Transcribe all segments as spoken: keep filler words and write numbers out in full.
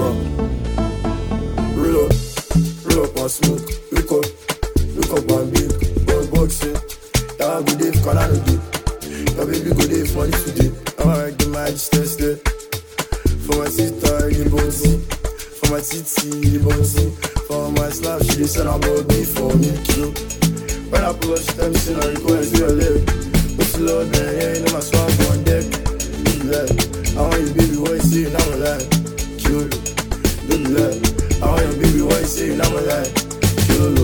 Uh. Roll up, roll up and smoke. Wake up, wake up and bake. Boy, boxing. That go day for Canada day. Your baby go day for money today. I wanna get my distance there. For my sister, you bossy. For my titty, you bossy. For my slap, she said I'm body for me, kilo. When I pull up, she tell me, say, no, you go and see your leg. What's the Lord, man? Yeah, you know my swag on deck. Don't be like, I want you, baby, what you say, now I'm alive. Kilo. Don't be like, I want you, baby, what you say, now I'm alive. Kilo.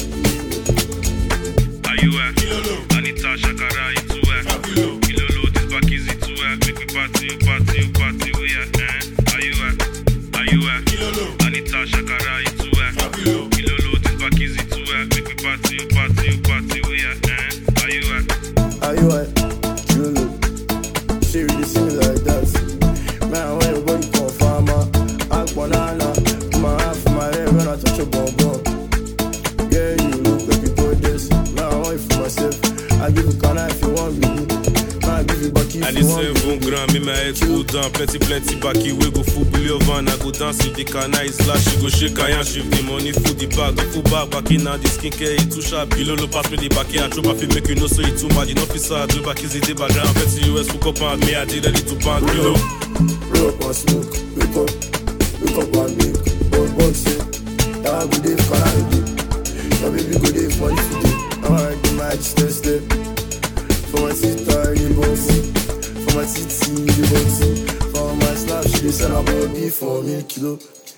Are you at? Anita Shakara, you too at? Kilolo, this back easy too at? Make me party, you party, you party, we at? Eh? Are you at? Are you at? Anita Shakara, you too at? Kilolo, this back easy too at? Make me party, you party, you party, we at? Eh? Are you at? Are you at? Kilo. She really see me like that. Man, when your body come farmer, I banana. Put my hand for my head when I touch your bum bum. Yeah, you look like you gorgeous. Man, I want you for myself. I give you corner if you want me. Man, I give you backy if you want me. seven grand, me my head cool down. Plenty, plenty backy. We go full billion van. I go dance with the canna. It's slash. She go shake I and shift the money. Food the bag. The full bag back in now. The skincare it too sharp. Below low pass me the backy. I throw my feet make you know so it too mad. You know fi sad. Do back is the background. Plenty U S hook up and me. I did ready to pound kilo. Roll up and smoke. Wake up, wake up and bake. Boy, boxing. That go day for Canada day. Your baby go day for money today. I wanna get my distance there. For my sister, you bossy. For my titty, you bossy. For my slap, she said I'm body for me, kilo.